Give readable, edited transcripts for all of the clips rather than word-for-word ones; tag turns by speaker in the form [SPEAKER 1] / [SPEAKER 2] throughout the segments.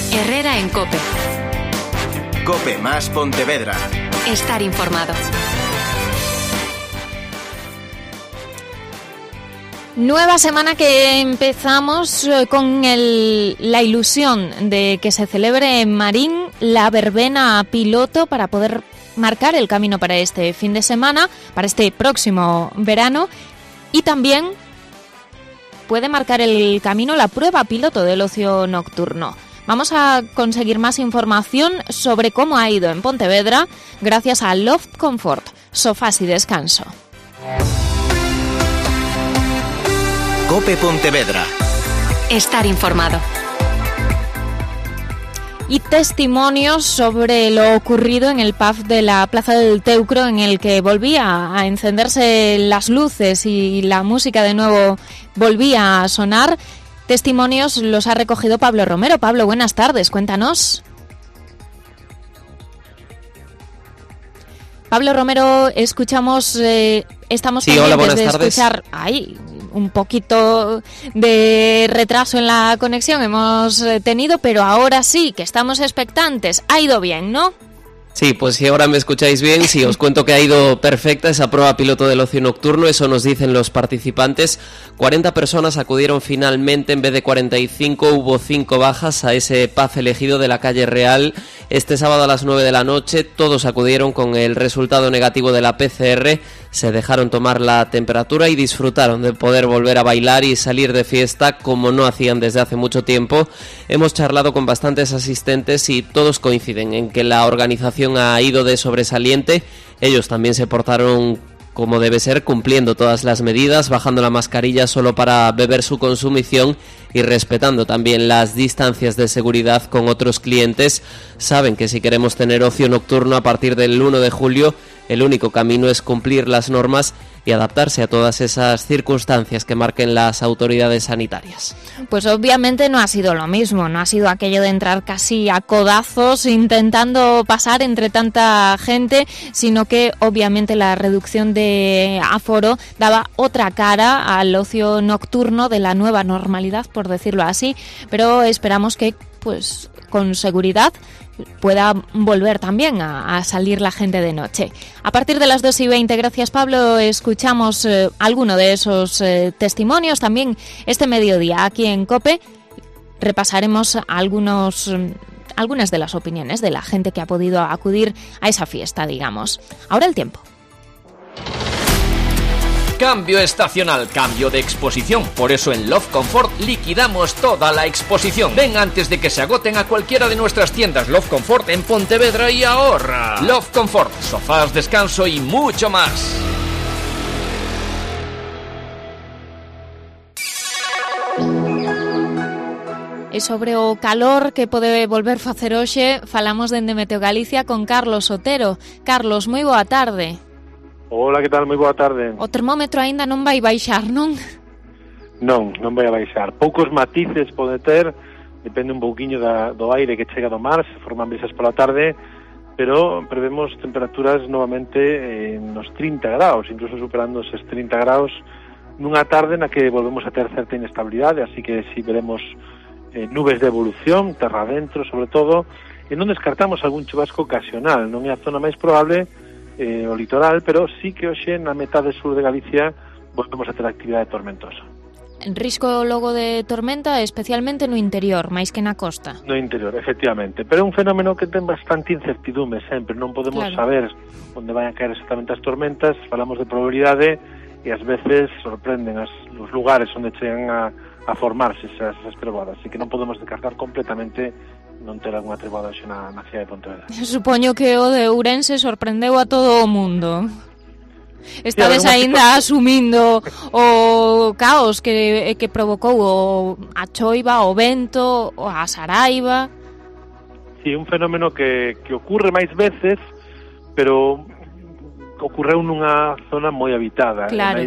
[SPEAKER 1] Herrera en COPE.
[SPEAKER 2] COPE más Pontevedra.
[SPEAKER 1] Estar informado. Nueva semana que empezamos con la ilusión de que se celebre en Marín la verbena piloto para poder marcar el camino para este fin de semana, para este próximo verano, y también puede marcar el camino la prueba piloto del ocio nocturno. Vamos a conseguir más información sobre cómo ha ido en Pontevedra gracias a Loft Comfort, sofás y descanso.
[SPEAKER 2] COPE Pontevedra.
[SPEAKER 1] Estar informado. Y testimonios sobre lo ocurrido en el pub de la Plaza del Teucro, en el que volvía a encenderse las luces y la música de nuevo volvía a sonar. Testimonios los ha recogido Pablo Romero. Pablo, buenas tardes, cuéntanos. Pablo Romero, escuchamos, estamos pendientes de escuchar un poquito de retraso en la conexión hemos tenido, pero ahora sí, que estamos expectantes. Ha ido bien, ¿no?
[SPEAKER 3] Sí, pues si ahora me escucháis bien, sí, os cuento que ha ido perfecta esa prueba piloto del ocio nocturno, eso nos dicen los participantes. 40 personas acudieron finalmente, en vez de 45, hubo 5 bajas a ese pub elegido de la calle Real. Este sábado a las 9 de la noche, todos acudieron con el resultado negativo de la PCR, se dejaron tomar la temperatura y disfrutaron de poder volver a bailar y salir de fiesta como no hacían desde hace mucho tiempo. Hemos charlado con bastantes asistentes y todos coinciden en que la organización ha ido de sobresaliente. Ellos también se portaron como debe ser, cumpliendo todas las medidas, bajando la mascarilla solo para beber su consumición y respetando también las distancias de seguridad con otros clientes. Saben que si queremos tener ocio nocturno a partir del 1 de julio, el único camino es cumplir las normas y adaptarse a todas esas circunstancias que marquen las autoridades sanitarias.
[SPEAKER 1] Pues obviamente no ha sido lo mismo, no ha sido aquello de entrar casi a codazos intentando pasar entre tanta gente, sino que obviamente la reducción de aforo daba otra cara al ocio nocturno de la nueva normalidad, por decirlo así, pero esperamos que pues con seguridad pueda volver también a salir la gente de noche. A partir de las 2:20, gracias Pablo, escuchamos alguno de esos testimonios. También este mediodía aquí en COPE repasaremos algunas de las opiniones de la gente que ha podido acudir a esa fiesta, digamos. Ahora el tiempo.
[SPEAKER 4] Cambio estacional, cambio de exposición. Por eso en Loft Comfort liquidamos toda la exposición. Ven antes de que se agoten a cualquiera de nuestras tiendas Loft Comfort en Pontevedra y ahorra. Loft Comfort, sofás, descanso y mucho más.
[SPEAKER 1] E sobre o calor que pode volver facer hoxe, falamos dende Meteo Galicia con Carlos Otero. Carlos, moi boa tarde.
[SPEAKER 5] Hola, que tal? Moi boa tarde.
[SPEAKER 1] O termómetro aínda non vai baixar, non?
[SPEAKER 5] Non vai a baixar. Poucos matices pode ter, depende un pouquiño do aire que chega do mar, se forman brisas pola tarde, pero prevemos temperaturas novamente nos 30 graus, incluso superando esos 30 graus, nunha tarde na que volvemos a ter certa inestabilidade, así que si veremos nubes de evolución, terra adentro sobre todo, e non descartamos algún chubasco ocasional. Non é a zona máis probable, o litoral, pero sí que hoxe na metade sur de Galicia volvemos a ter actividade tormentosa.
[SPEAKER 1] Risco logo de tormenta, especialmente no interior, máis que na costa.
[SPEAKER 5] No interior, efectivamente, pero é un fenómeno que ten bastante incertidume sempre, non podemos saber onde van a caer exactamente as tormentas, falamos de probabilidade e ás veces sorprenden os lugares onde chegan a formarse esas trovadas, así que non podemos descartar completamente non ter algunha treboada hoxe na cidade de Pontevedra.
[SPEAKER 1] Supoño que o de Ourense sorprendeu a todo o mundo. Estades aínda asumindo o caos que provocou a choiva, o vento, a saraiva.
[SPEAKER 5] Sí, un fenómeno que ocurre máis veces, pero ocorreu nunha zona moi habitada.
[SPEAKER 1] Claro.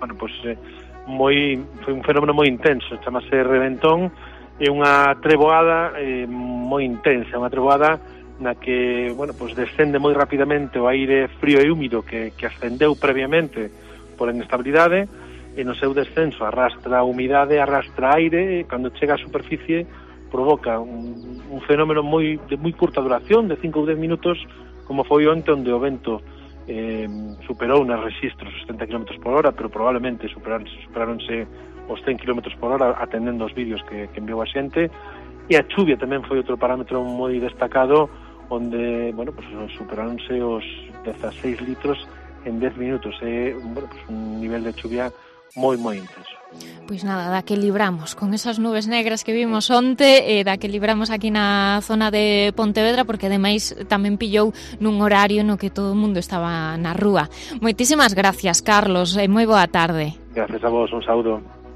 [SPEAKER 5] Foi un fenómeno moi intenso, chamase reventón, é unha treboada moi intensa, unha treboada na que, descende moi rapidamente o aire frío e húmido que ascendeu previamente por inestabilidade, e no seu descenso arrastra humidade, arrastra aire, e cando chega á superficie provoca un fenómeno de moi curta duración, de 5 ou 10 minutos, como foi onte onde o vento superou nos registros os 70 km por hora, pero probablemente superaronse os 100 km por hora atendendo os vídeos que enviou a xente, e a chuvia tamén foi outro parámetro moi destacado, onde, bueno, pues superaronse os 16 litros en 10 minutos. É un nivel de chuvia moi intenso.
[SPEAKER 1] Pois nada, da que libramos con esas nubes negras que vimos onte, da que libramos aquí na zona de Pontevedra, porque ademais tamén pillou nun horario no que todo o mundo estaba na rúa. Moitísimas gracias, Carlos, e moi boa tarde.
[SPEAKER 5] Gracias a vos, un saúdo.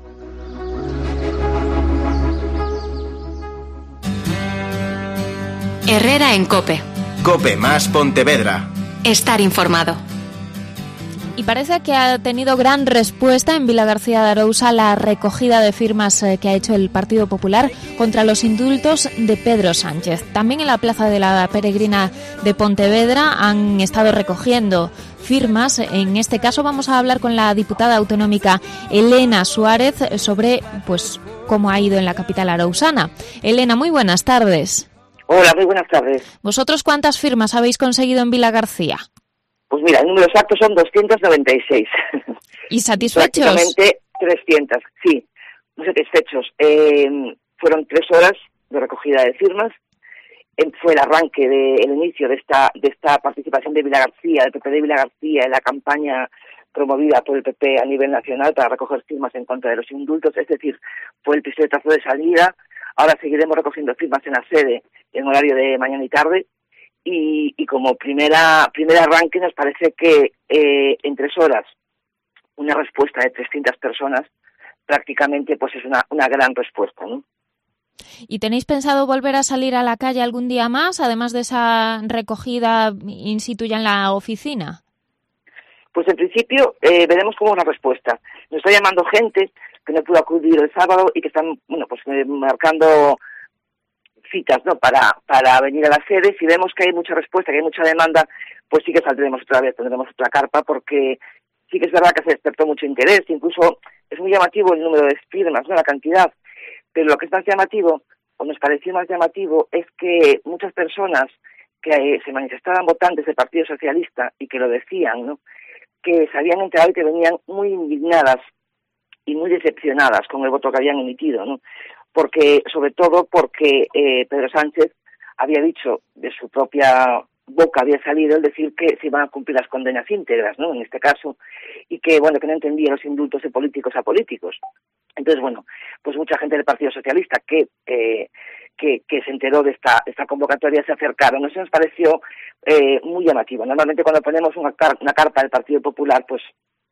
[SPEAKER 6] Herrera en COPE.
[SPEAKER 2] COPE más Pontevedra.
[SPEAKER 6] Estar informado.
[SPEAKER 1] Y parece que ha tenido gran respuesta en Vilagarcía de Arousa la recogida de firmas que ha hecho el Partido Popular contra los indultos de Pedro Sánchez. También en la Plaza de la Peregrina de Pontevedra han estado recogiendo firmas. En este caso vamos a hablar con la diputada autonómica Elena Suárez sobre cómo ha ido en la capital arousana. Elena, muy buenas tardes.
[SPEAKER 7] Hola, muy buenas tardes.
[SPEAKER 1] ¿Vosotros cuántas firmas habéis conseguido en Vilagarcía?
[SPEAKER 7] Pues mira, el número exacto son 296.
[SPEAKER 1] ¿Y satisfechos?
[SPEAKER 7] Prácticamente 300, sí, muy satisfechos. Fueron 3 horas de recogida de firmas. Fue el arranque, el inicio de esta participación de Vilagarcía, del PP de Vilagarcía, en la campaña promovida por el PP a nivel nacional para recoger firmas en contra de los indultos. Es decir, fue el pistoletazo de salida. Ahora seguiremos recogiendo firmas en la sede en horario de mañana y tarde. Y como primer arranque nos parece que en 3 horas una respuesta de 300 personas prácticamente pues es una gran respuesta, ¿no?
[SPEAKER 1] ¿Y tenéis pensado volver a salir a la calle algún día más, además de esa recogida in situ ya en la oficina?
[SPEAKER 7] Pues en principio veremos cómo es la respuesta. Nos está llamando gente que no pudo acudir el sábado y que están marcando citas, ¿no? para venir a la sede. Si vemos que hay mucha respuesta, que hay mucha demanda, pues sí que saldremos otra vez, tendremos otra carpa, porque sí que es verdad que se despertó mucho interés, incluso es muy llamativo el número de firmas, ¿no? La cantidad, pero lo que es más llamativo, o nos pareció más llamativo, es que muchas personas que se manifestaban votantes del Partido Socialista y que lo decían, ¿no? Que se habían enterado y que venían muy indignadas y muy decepcionadas con el voto que habían emitido, ¿no? Sobre todo porque Pedro Sánchez había dicho, de su propia boca había salido el decir que se iban a cumplir las condenas íntegras, ¿no? En este caso, y que no entendía los indultos de políticos a políticos. Entonces, pues mucha gente del Partido Socialista que se enteró de esta convocatoria se acercaron. Nos pareció muy llamativo. Normalmente cuando ponemos una carpa del Partido Popular, pues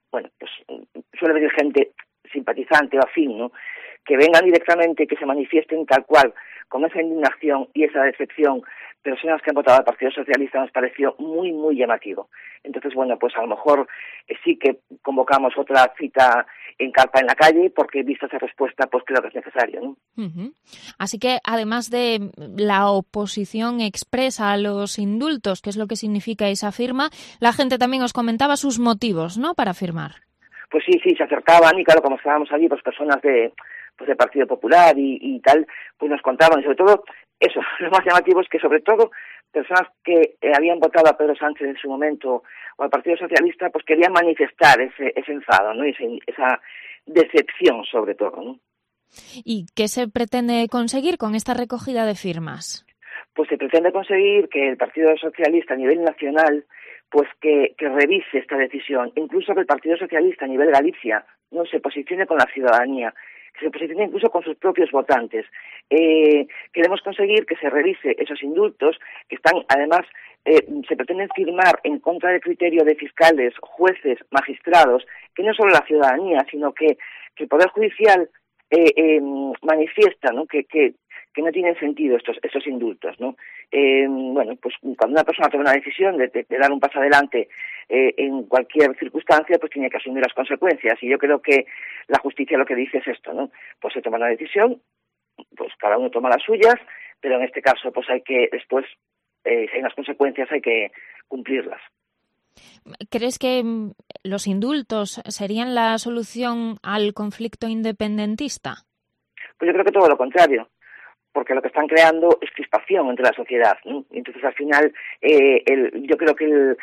[SPEAKER 7] suele venir gente simpatizante o afín, ¿no? Que vengan directamente, que se manifiesten tal cual, con esa indignación y esa decepción, personas que han votado al Partido Socialista, nos pareció muy llamativo. Entonces, pues a lo mejor sí que convocamos otra cita en carpa en la calle, porque vista esa respuesta, pues creo que es necesario, ¿no?
[SPEAKER 1] Uh-huh. Así que, además de la oposición expresa a los indultos, que es lo que significa esa firma, la gente también os comentaba sus motivos, ¿no?, para firmar.
[SPEAKER 7] Pues sí, se acercaban, y claro, como estábamos allí, pues personas del Partido Popular y tal, pues nos contaban, y sobre todo, eso, lo más llamativo es que sobre todo personas que habían votado a Pedro Sánchez en su momento o al Partido Socialista, pues querían manifestar ese enfado, ¿no? Esa decepción sobre todo, ¿no?
[SPEAKER 1] ¿Y qué se pretende conseguir con esta recogida de firmas?
[SPEAKER 7] Pues se pretende conseguir que el Partido Socialista a nivel nacional pues que revise esta decisión, incluso que el Partido Socialista a nivel Galicia no se posicione con la ciudadanía, que se posicione incluso con sus propios votantes. Queremos conseguir que se revise esos indultos que están, además, se pretenden firmar en contra del criterio de fiscales, jueces, magistrados, que no solo la ciudadanía, sino que el Poder Judicial manifiesta, ¿no?, que no tienen sentido estos indultos, ¿no? Pues cuando una persona toma una decisión de dar un paso adelante en cualquier circunstancia, pues tiene que asumir las consecuencias. Y yo creo que la justicia lo que dice es esto, ¿no? Pues se toma una decisión, pues cada uno toma las suyas, pero en este caso pues hay que después, si hay unas consecuencias, hay que cumplirlas.
[SPEAKER 1] ¿Crees que los indultos serían la solución al conflicto independentista?
[SPEAKER 7] Pues yo creo que todo lo contrario. porque lo que están creando es crispación entre la sociedad, ¿no? Entonces, al final, yo creo que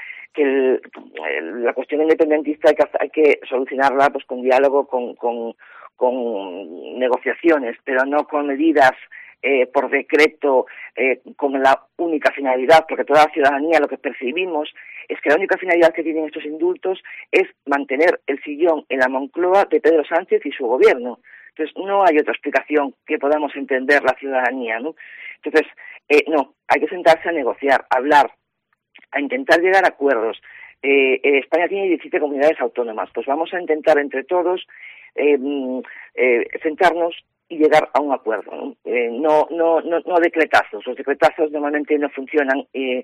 [SPEAKER 7] la cuestión independentista hay que solucionarla pues con diálogo, con negociaciones, pero no con medidas por decreto, con la única finalidad, porque toda la ciudadanía lo que percibimos es que la única finalidad que tienen estos indultos es mantener el sillón en la Moncloa de Pedro Sánchez y su gobierno. Entonces, no hay otra explicación que podamos entender la ciudadanía, ¿no? Entonces, no, hay que sentarse a negociar, a hablar, a intentar llegar a acuerdos. España tiene 17 comunidades autónomas, pues vamos a intentar entre todos sentarnos y llegar a un acuerdo, ¿no? No decretazos. Los decretazos normalmente no funcionan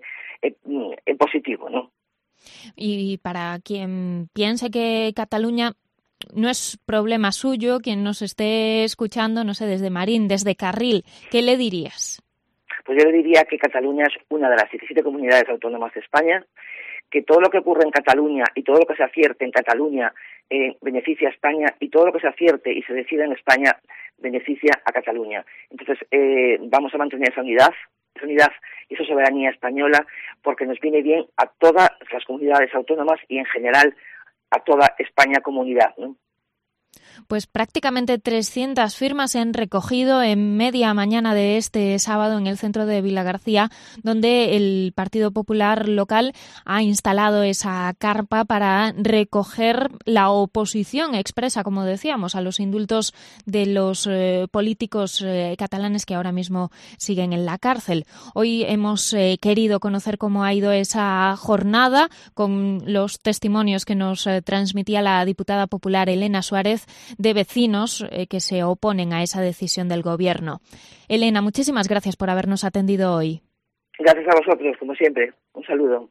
[SPEAKER 7] en positivo, ¿no?
[SPEAKER 1] Y para quien piense que Cataluña no es problema suyo, quien nos esté escuchando, no sé, desde Marín, desde Carril, ¿qué le dirías?
[SPEAKER 7] Pues yo le diría que Cataluña es una de las 17 comunidades autónomas de España, que todo lo que ocurre en Cataluña y todo lo que se acierte en Cataluña beneficia a España, y todo lo que se acierte y se decida en España beneficia a Cataluña. Entonces, vamos a mantener esa unidad y esa soberanía española, porque nos viene bien a todas las comunidades autónomas y en general a toda España comunidad, ¿no?
[SPEAKER 1] Pues prácticamente 300 firmas se han recogido en media mañana de este sábado en el centro de Vilagarcía, donde el Partido Popular local ha instalado esa carpa para recoger la oposición expresa, como decíamos, a los indultos de los políticos catalanes que ahora mismo siguen en la cárcel. Hoy hemos querido conocer cómo ha ido esa jornada con los testimonios que nos transmitía la diputada popular Elena Suárez, de vecinos que se oponen a esa decisión del Gobierno. Elena, muchísimas gracias por habernos atendido hoy.
[SPEAKER 7] Gracias a vosotros, como siempre. Un saludo.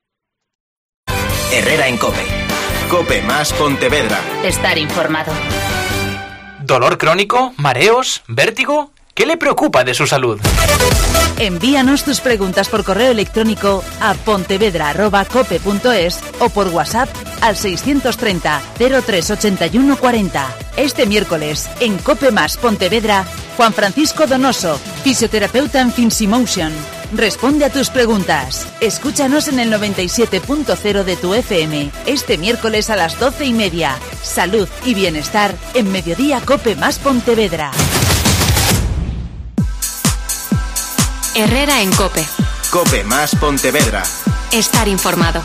[SPEAKER 2] Herrera en COPE. COPE más Pontevedra.
[SPEAKER 6] Estar informado.
[SPEAKER 8] ¿Dolor crónico? ¿Mareos? ¿Vértigo? ¿Qué le preocupa de su salud?
[SPEAKER 9] Envíanos tus preguntas por correo electrónico a pontevedra@cope.es o por WhatsApp al 630 0381 40. Este miércoles, en COPE más Pontevedra, Juan Francisco Donoso, fisioterapeuta en Finsimotion. Responde a tus preguntas. Escúchanos en el 97.0 de tu FM, este miércoles a las 12:30. Salud y bienestar en Mediodía COPE más Pontevedra.
[SPEAKER 6] Herrera en COPE.
[SPEAKER 2] COPE más Pontevedra.
[SPEAKER 6] Estar informado.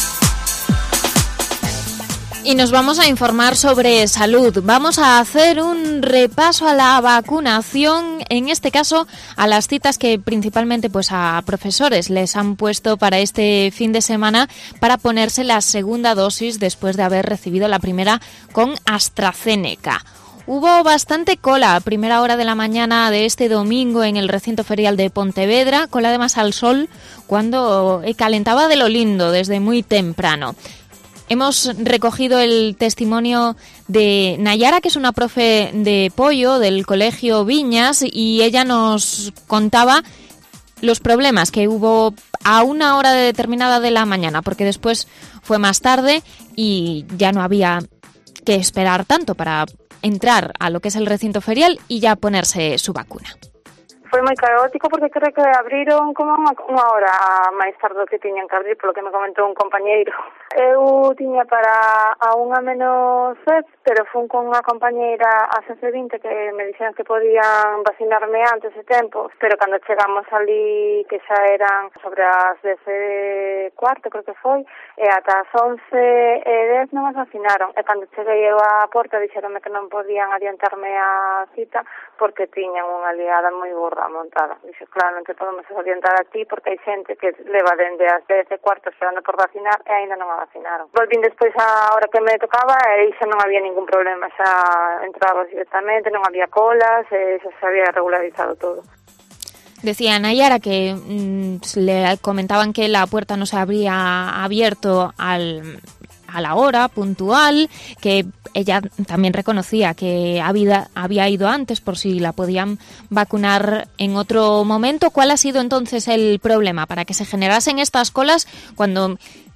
[SPEAKER 1] Y nos vamos a informar sobre salud. Vamos a hacer un repaso a la vacunación, en este caso a las citas que principalmente pues a profesores les han puesto para este fin de semana para ponerse la segunda dosis después de haber recibido la primera con AstraZeneca. Hubo bastante cola a primera hora de la mañana de este domingo en el recinto ferial de Pontevedra, cola además al sol, cuando calentaba de lo lindo desde muy temprano. Hemos recogido el testimonio de Nayara, que es una profe de pollo del Colegio Viñas, y ella nos contaba los problemas que hubo a una hora determinada de la mañana, porque después fue más tarde y ya no había que esperar tanto para entrar a lo que es el recinto ferial y ya ponerse su vacuna.
[SPEAKER 10] Foi moi caótico porque creo que abriron como unha hora máis tarde do que tiñan que abrir, polo que me comentou un compañeiro. Eu tiña para a 1:10, pero fun con unha compañeira a 11:20 que me dixeron que podían vacinarme antes de tempo, pero cando chegamos ali, que xa eran sobre as 10:15, creo que foi, e ata as 11:10 non as vacinaron. E cando cheguei eu á porta dixeronme que non podían adiantarme a cita porque tiñan unha liada moi burda montada. Dixo, claro, non te podemos orientar a ti porque hai xente que leva dende as 10:15 esperando por vacinar e aínda non a vacinaron. Volvín despois a hora que me tocaba e xa non había ningún problema, xa entraba directamente, non había colas, e xa se había regularizado todo.
[SPEAKER 1] Decía Nayara que le comentaban que la puerta no se habría abierto a la hora puntual, que ella también reconocía que había ido antes por si la podían vacunar en otro momento. ¿Cuál ha sido entonces el problema para que se generasen estas colas cuando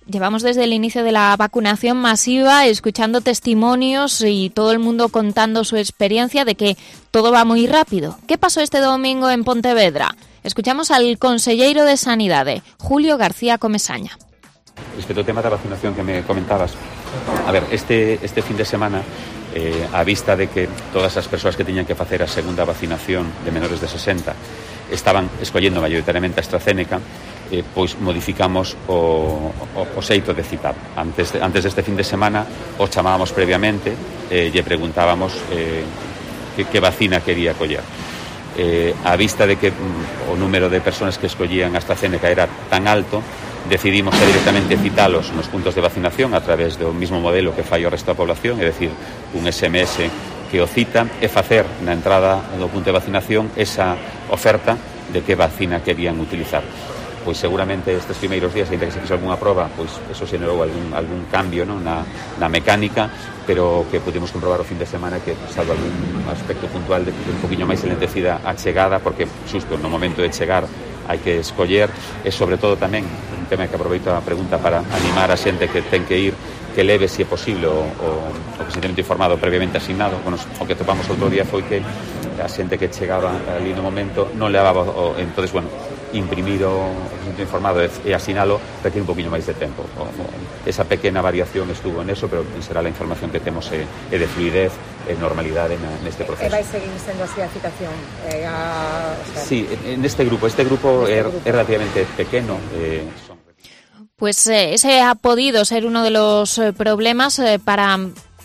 [SPEAKER 1] Llevamos desde el inicio de la vacunación masiva escuchando testimonios y todo el mundo contando su experiencia de que todo va muy rápido. ¿Qué pasó este domingo en Pontevedra? Escuchamos al conselleiro de Sanidade, Julio García Comesaña.
[SPEAKER 11] Respecto ao tema da vacunación que me comentabas, a ver, este fin de semana, a vista de que todas as persoas que tiñan que facer a segunda vacinación de menores de 60 estaban escollendo maioritariamente a AstraZeneca, pois modificamos o xeito de citar. Antes deste fin de semana o chamábamos previamente e lle preguntábamos que vacina quería coller. A vista de que o número de persoas que escollían AstraZeneca era tan alto, decidimos directamente citalos nos puntos de vacinación a través do mismo modelo que fai o resto da población, é dicir, un SMS que o cita e facer na entrada do punto de vacinación esa oferta de que vacina querían utilizar. Pois seguramente estes primeiros días, ainda que se fixo algunha proba, pois eso xenerou algún cambio, non, na mecánica, pero que pudimos comprobar o fin de semana que, salvo algún aspecto puntual de un poquinho máis enlentecida a chegada, porque xusto no momento de chegar hai que escoller, e sobre todo tamén un tema que aproveito a pregunta para animar a xente que ten que ir, que leve, se é posible, o consentimiento informado previamente asignado. Bueno, o que topamos outro día foi que a xente que chegaba ali no momento non levaba, entonces, bueno, imprimir o consentimiento informado e asinalo requiere un poquinho máis de tempo. Esa pequena variación estuvo en eso, pero será la información que temos é de fluidez e normalidade neste proceso.
[SPEAKER 12] E vai seguir sendo así a citación?
[SPEAKER 11] Sí, en este grupo é relativamente pequeno.
[SPEAKER 1] Pues ese ha podido ser uno de los problemas para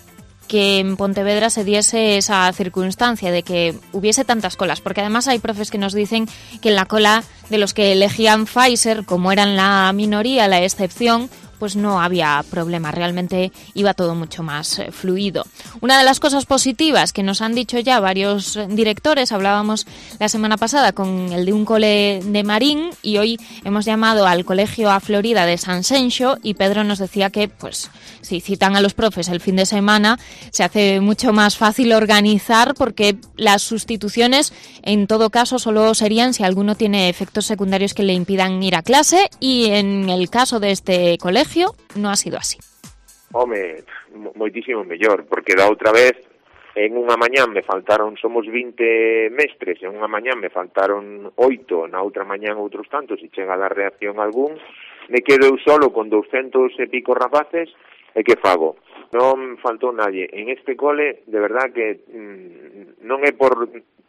[SPEAKER 1] que en Pontevedra se diese esa circunstancia de que hubiese tantas colas, porque además hay profes que nos dicen que en la cola de los que elegían Pfizer, como eran la minoría, la excepción, pues no había problema, realmente iba todo mucho más fluido. Una de las cosas positivas que nos han dicho ya varios directores, hablábamos la semana pasada con el de un cole de Marín y hoy hemos llamado al colegio A Florida de San Senxo y Pedro nos decía que pues si citan a los profes el fin de semana se hace mucho más fácil organizar porque las sustituciones en todo caso solo serían si alguno tiene efectos secundarios que le impidan ir a clase y en el caso de este colegio no ha sido así.
[SPEAKER 13] Home, moitísimo mellor, porque da outra vez en unha mañán me faltaron, somos 20 mestres, en unha mañán me faltaron 8, na outra mañán outros tantos, e chega a dar reacción algún, me quedo eu solo con 200 e pico rapaces, e que fago? Non faltou nadie. En este cole, de verdad que non é por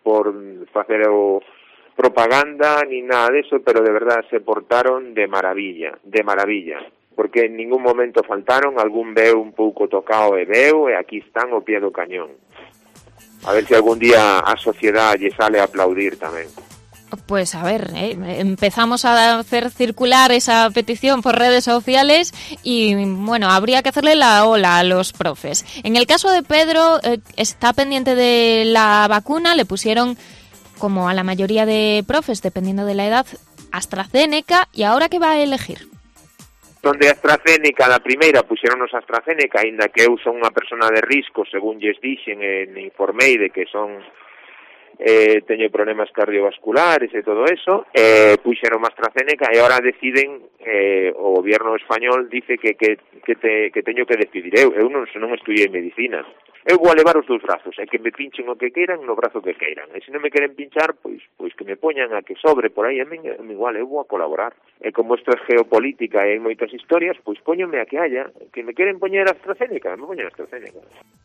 [SPEAKER 13] facer o propaganda ni nada de eso, pero de verdad se portaron de maravilla, porque en ningún momento faltaron, algún veu un pouco tocado e veu, e aquí están ao pie do cañón. A ver se algún día a sociedade lle sale a aplaudir tamén.
[SPEAKER 1] Pues a ver, empezamos a hacer circular esa petición por redes sociales y bueno, habría que hacerle la ola a los profes. En el caso de Pedro, está pendiente de la vacuna, le pusieron, como a la mayoría de profes, dependiendo de la edad, AstraZeneca, y ahora ¿qué va a elegir?
[SPEAKER 13] Donde AstraZeneca, la primeira, puxeronos AstraZeneca, aínda que eu son unha persona de risco, según lles dixen, informei de que son teño problemas cardiovasculares e todo eso, puxeron AstraZeneca e agora deciden, o goberno español dice que teño que decidir. Eu non estudiei medicina. Eu vou a levar os dous brazos, e que me pinchen o que queiran no brazo que queiran. E se non me queren pinchar, pois que me poñan a que sobre por aí, a min igual, eu vou a colaborar. E como isto é geopolítica e hai moitas historias, pois póñome a que haya. Que me queren poñer AstraZeneca, me poñen AstraZeneca.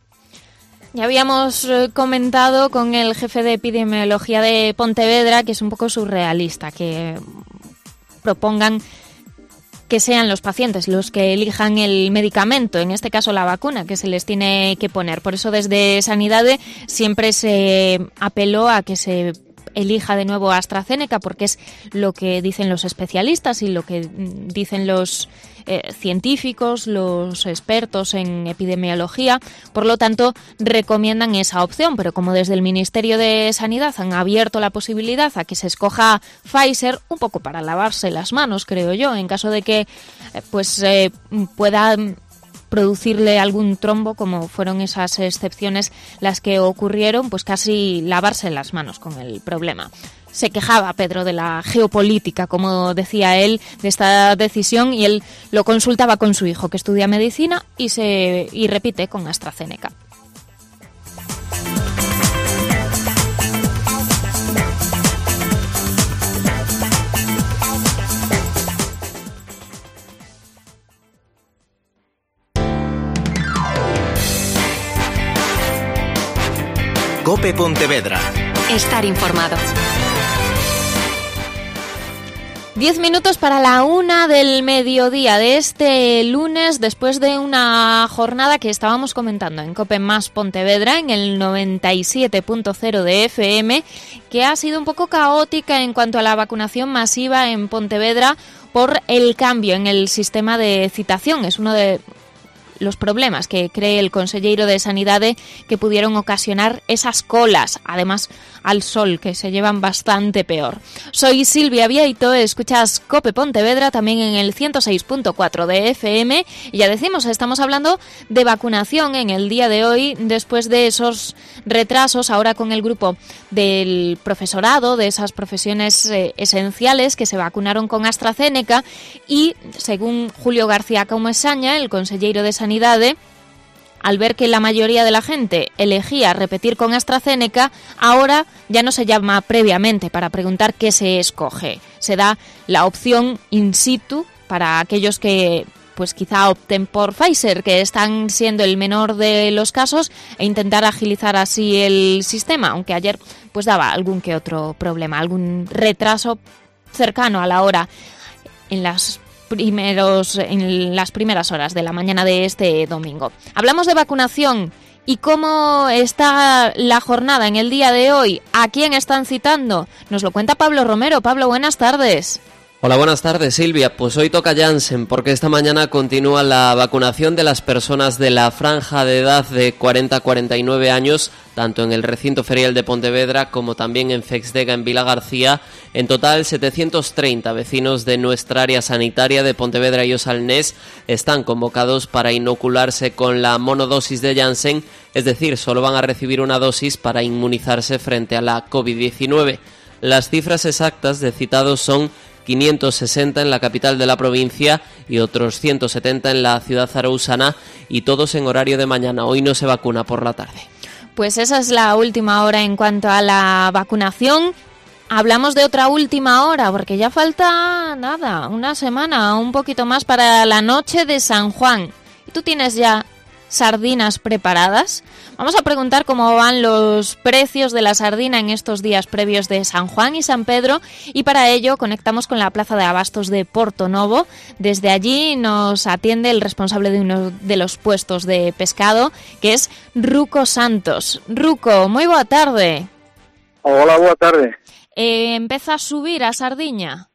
[SPEAKER 1] Ya habíamos comentado con el jefe de epidemiología de Pontevedra que es un poco surrealista, que propongan que sean los pacientes los que elijan el medicamento, en este caso la vacuna, que se les tiene que poner. Por eso desde Sanidade siempre se apeló a que se elija de nuevo AstraZeneca, porque es lo que dicen los especialistas y lo que dicen los científicos, los expertos en epidemiología. Por lo tanto, recomiendan esa opción, pero como desde el Ministerio de Sanidad han abierto la posibilidad a que se escoja Pfizer, un poco para lavarse las manos, creo yo, en caso de que pueda producirle algún trombo, como fueron esas excepciones las que ocurrieron, pues casi lavarse las manos con el problema. Se quejaba Pedro de la geopolítica, como decía él, de esta decisión, y él lo consultaba con su hijo, que estudia medicina y repite con AstraZeneca.
[SPEAKER 2] COPE Pontevedra.
[SPEAKER 6] Estar informado.
[SPEAKER 1] 10 minutos para la 1 del mediodía de este lunes, después de una jornada que estábamos comentando en COPE Más Pontevedra, en el 97.0 de FM, que ha sido un poco caótica en cuanto a la vacunación masiva en Pontevedra por el cambio en el sistema de citación. Es uno de los problemas que cree el conselleiro de Sanidade, que pudieron ocasionar esas colas, además al sol, que se llevan bastante peor. Soy Silvia Vieito, escuchas COPE Pontevedra también en el 106.4 de FM, y ya decimos, estamos hablando de vacunación en el día de hoy, después de esos retrasos, ahora con el grupo del profesorado, de esas profesiones esenciales que se vacunaron con AstraZeneca, y según Julio García Comesaña, el conselleiro de Sanidade, al ver que la mayoría de la gente elegía repetir con AstraZeneca, ahora ya no se llama previamente para preguntar qué se escoge. Se da la opción in situ para aquellos que pues quizá opten por Pfizer, que están siendo el menor de los casos, e intentar agilizar así el sistema, aunque ayer pues daba algún que otro problema, algún retraso cercano a la hora en las primeras horas de la mañana de este domingo. Hablamos de vacunación y cómo está la jornada en el día de hoy. ¿A quién están citando? Nos lo cuenta Pablo Romero. Pablo, buenas tardes.
[SPEAKER 3] Hola, buenas tardes, Silvia. Pues hoy toca Janssen, porque esta mañana continúa la vacunación de las personas de la franja de edad de 40 a 49 años, tanto en el recinto ferial de Pontevedra como también en Fexdega, en Vilagarcía. En total, 730 vecinos de nuestra área sanitaria de Pontevedra y Osalnés están convocados para inocularse con la monodosis de Janssen, es decir, solo van a recibir una dosis para inmunizarse frente a la COVID-19. Las cifras exactas de citados son 560 en la capital de la provincia y otros 170 en la ciudad zarauzana, y todos en horario de mañana. Hoy no se vacuna por la tarde.
[SPEAKER 1] Pues esa es la última hora en cuanto a la vacunación. Hablamos de otra última hora, porque ya falta nada, una semana, un poquito más para la noche de San Juan. ¿Y tú tienes ya sardinas preparadas? Vamos a preguntar cómo van los precios de la sardina en estos días previos de San Juan y San Pedro, y para ello conectamos con la plaza de abastos de Portonovo. Desde allí nos atiende el responsable de uno de los puestos de pescado, que es Ruco Santos. Ruco, moi boa tarde.
[SPEAKER 14] Hola, boa tarde.
[SPEAKER 1] Empeza a subir a sardiña?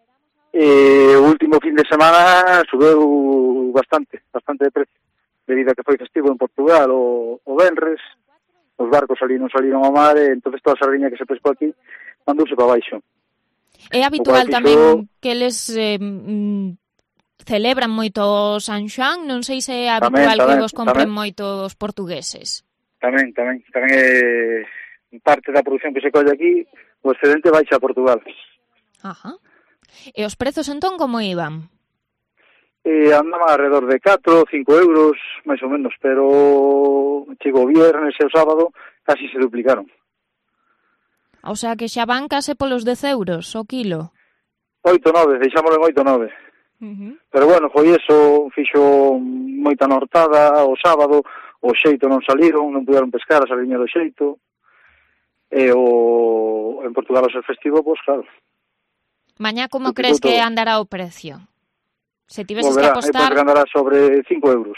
[SPEAKER 14] O último fin de semana subeu bastante de precio, debido a que foi festivo en Portugal o venres, os barcos non saliron ao mar, e entonces toda a sardiña que se pescou aquí mandouse para baixo.
[SPEAKER 1] É habitual tamén que eles celebran moito San Xoán, non sei se é habitual que vos compren moito os portugueses.
[SPEAKER 14] Tamén é parte da produción que se colle aquí, o excedente baixa a Portugal.
[SPEAKER 1] Ajá. E os prezos entón como iban?
[SPEAKER 14] Andaban alrededor de 4 ou 5 euros, máis ou menos, pero chegou o viernes e o sábado casi se duplicaron.
[SPEAKER 1] O sea que xa van case polos 10 euros o kilo.
[SPEAKER 14] 8,9, deixámoslo en 8,9. Pero bueno, foi eso, fixo moita nortada o sábado, o xeito non saliron, non puderon pescar a sardiña do xeito, e en Portugal o ser festivo, pois claro.
[SPEAKER 1] Mañá como crees que andará o precio? Se tiveses que apostar...
[SPEAKER 14] Volverá, andará sobre 5 euros.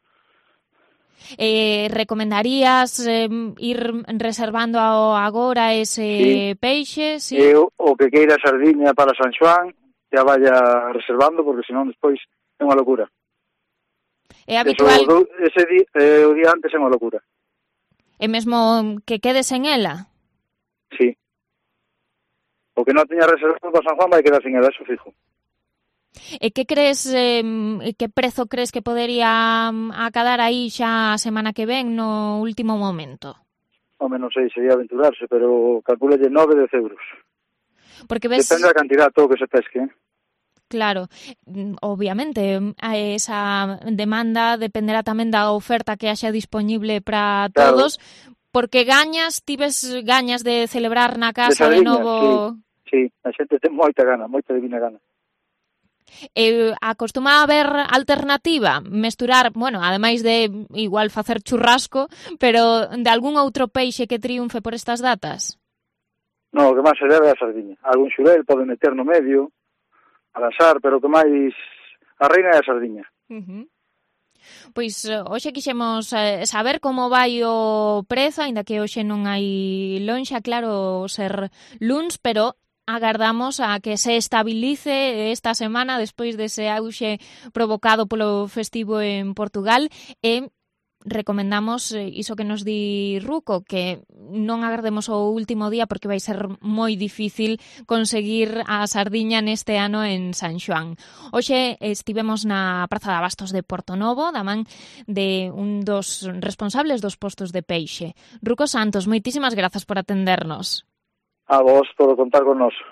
[SPEAKER 1] Recomendarías ir reservando agora ese peixe? Sí.
[SPEAKER 14] O que queira sardiña para San Xoán, ya vaya reservando, porque senón despois é unha locura.
[SPEAKER 1] É habitual...
[SPEAKER 14] Ese o día antes é unha locura.
[SPEAKER 1] E mesmo que quedes en ela?
[SPEAKER 14] Sí. O que non teña reservado para San Juan vai quedar sin ela, eso fijo.
[SPEAKER 1] E que crees, que prezo crees que podería acadar aí xa a semana que ven no último momento?
[SPEAKER 14] Home, non sei, sería aventurarse, pero calcúlelle 9-10 euros.
[SPEAKER 1] Porque ves...
[SPEAKER 14] Depende da cantidad todo que se pesque,
[SPEAKER 1] Claro, obviamente, esa demanda dependerá tamén da oferta que haxa disponible para todos, porque ti ves gañas de celebrar na casa de novo...
[SPEAKER 14] Sí, a xente ten moita divina gana.
[SPEAKER 1] Acostuma a haber alternativa, mesturar, bueno, ademais de igual facer churrasco, pero de algún outro peixe que triunfe por estas datas?
[SPEAKER 14] No, o que máis se debe é a sardiña. Algún xurel pode meter no medio, al asar, pero o que máis a reina é a sardiña.
[SPEAKER 1] Pois hoxe quixemos saber como vai o prezo, aínda que hoxe non hai lonxa, claro, ser luns, pero agardamos a que se estabilice esta semana despois dese auxe provocado polo festivo en Portugal e recomendamos iso que nos di Ruco, que non agardemos o último día porque vai ser moi difícil conseguir a sardiña neste ano en San Xoán. Hoxe estivemos na Praza de Abastos de Portonovo, da man de un dos responsables dos postos de peixe. Ruco Santos, moitísimas grazas por atendernos.
[SPEAKER 14] A vos por contar con nos.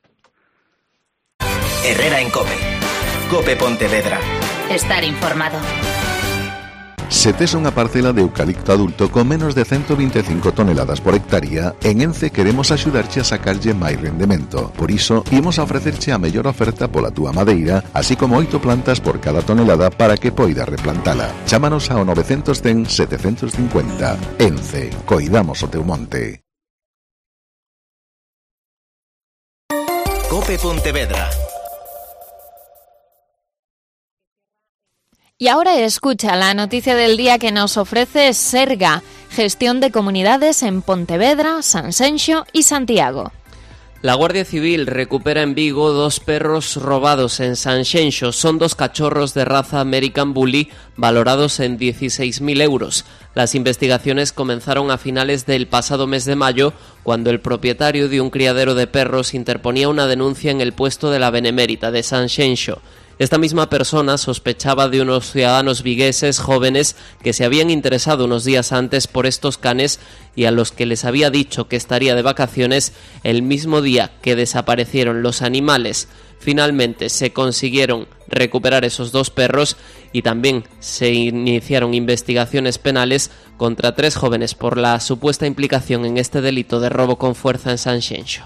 [SPEAKER 2] Herrera en COPE. COPE Pontevedra.
[SPEAKER 6] Estar informado.
[SPEAKER 15] Se tes unha parcela de eucalipto adulto con menos de 125 toneladas por hectárea, en ENCE queremos axudarche a sacarlle máis rendemento. Por iso, imos a ofrecerche a mellor oferta pola túa madeira, así como 8 plantas por cada tonelada para que poidas replantala. Chámanos ao 910 750. ENCE, coidamos o teu monte.
[SPEAKER 2] COPE Pontevedra.
[SPEAKER 1] Y ahora escucha la noticia del día que nos ofrece Serga, gestión de comunidades en Pontevedra, Sanxenxo y Santiago.
[SPEAKER 3] La Guardia Civil recupera en Vigo 2 perros robados en Sanxenxo. Son 2 cachorros de raza American Bully valorados en 16.000 euros. Las investigaciones comenzaron a finales del pasado mes de mayo, cuando el propietario de un criadero de perros interponía una denuncia en el puesto de la Benemérita de Sanxenxo. Esta misma persona sospechaba de unos ciudadanos vigueses jóvenes que se habían interesado unos días antes por estos canes y a los que les había dicho que estaría de vacaciones el mismo día que desaparecieron los animales. Finalmente se consiguieron recuperar esos 2 perros y también se iniciaron investigaciones penales contra 3 jóvenes por la supuesta implicación en este delito de robo con fuerza en Sanxenxo.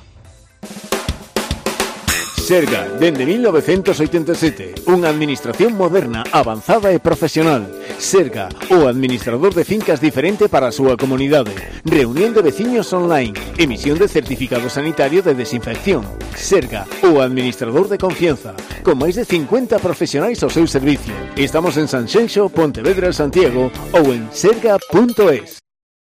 [SPEAKER 16] Serga, dende 1987, unha administración moderna, avanzada e profesional. Serga, o administrador de fincas diferente para a súa comunidade. Reunión de veciños online. Emisión de certificado sanitario de desinfección. Serga, o administrador de confianza. Con máis de 50 profesionais ao seu servicio. Estamos en Sanxenxo, Pontevedra, Santiago ou en serga.es.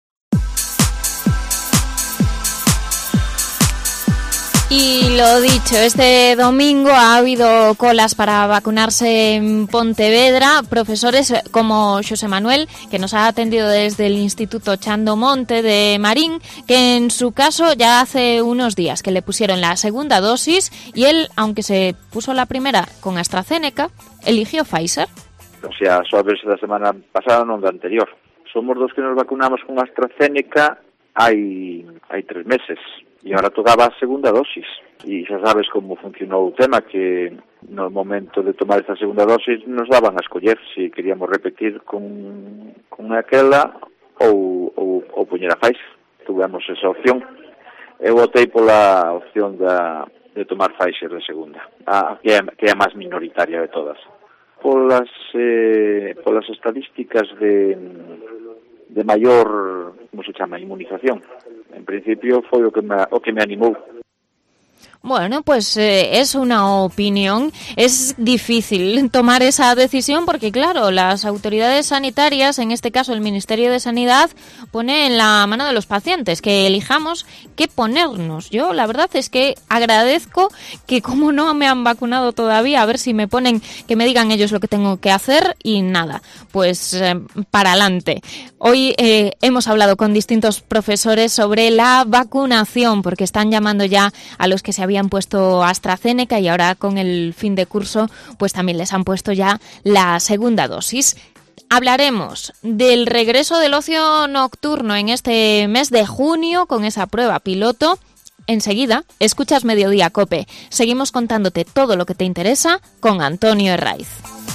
[SPEAKER 1] Y lo dicho, este domingo ha habido colas para vacunarse en Pontevedra. Profesores como Xosé Manuel, que nos ha atendido desde el Instituto Chando Monte de Marín, que en su caso ya hace unos días que le pusieron la segunda dosis y él, aunque se puso la primera con AstraZeneca, eligió Pfizer.
[SPEAKER 17] O sea, só a verse da semana pasada, non da anterior. Somos dos que nos vacunamos con AstraZeneca hai 3 meses. E agora tocaba a segunda dosis. E xa sabes como funcionou o tema, que no momento de tomar esta segunda dosis nos daban a escoller se queríamos repetir con aquela ou poñer a Pfizer. Tuvemos esa opción. Eu votei pola opción de tomar Pfizer de segunda, que é a máis minoritaria de todas. Polas estadísticas de maior, como se chama, inmunización. En principio foi o que me animou.
[SPEAKER 1] Bueno, pues es una opinión. Es difícil tomar esa decisión porque, claro, las autoridades sanitarias, en este caso el Ministerio de Sanidad, pone en la mano de los pacientes que elijamos qué ponernos. Yo, la verdad es que agradezco que, como no me han vacunado todavía, a ver si me ponen, que me digan ellos lo que tengo que hacer y nada, pues para adelante. Hoy hemos hablado con distintos profesores sobre la vacunación porque están llamando ya a los que se habían puesto AstraZeneca y ahora con el fin de curso pues también les han puesto ya la segunda dosis. Hablaremos del regreso del ocio nocturno en este mes de junio con esa prueba piloto. Enseguida, escuchas Mediodía COPE. Seguimos contándote todo lo que te interesa con Antonio Herraiz.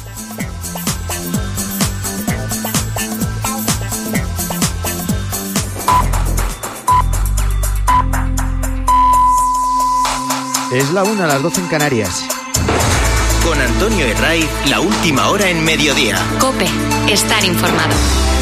[SPEAKER 18] Es la 1, a las 12 en Canarias.
[SPEAKER 2] Con Antonio Herraiz, la última hora en Mediodía.
[SPEAKER 6] COPE, estar informado.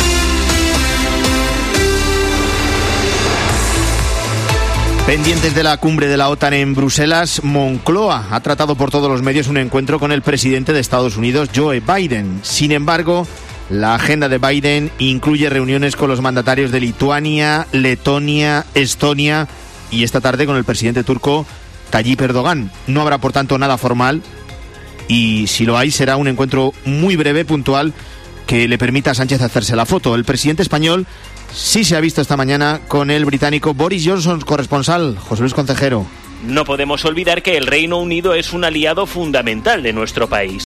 [SPEAKER 18] Pendientes de la cumbre de la OTAN en Bruselas, Moncloa ha tratado por todos los medios un encuentro con el presidente de Estados Unidos, Joe Biden. Sin embargo, la agenda de Biden incluye reuniones con los mandatarios de Lituania, Letonia, Estonia y esta tarde con el presidente turco Tayyip Erdogan. No habrá, por tanto, nada formal y, si lo hay, será un encuentro muy breve, puntual, que le permita a Sánchez hacerse la foto. El presidente español sí se ha visto esta mañana con el británico Boris Johnson, corresponsal José Luis Concejero.
[SPEAKER 19] No podemos olvidar que el Reino Unido es un aliado fundamental de nuestro país.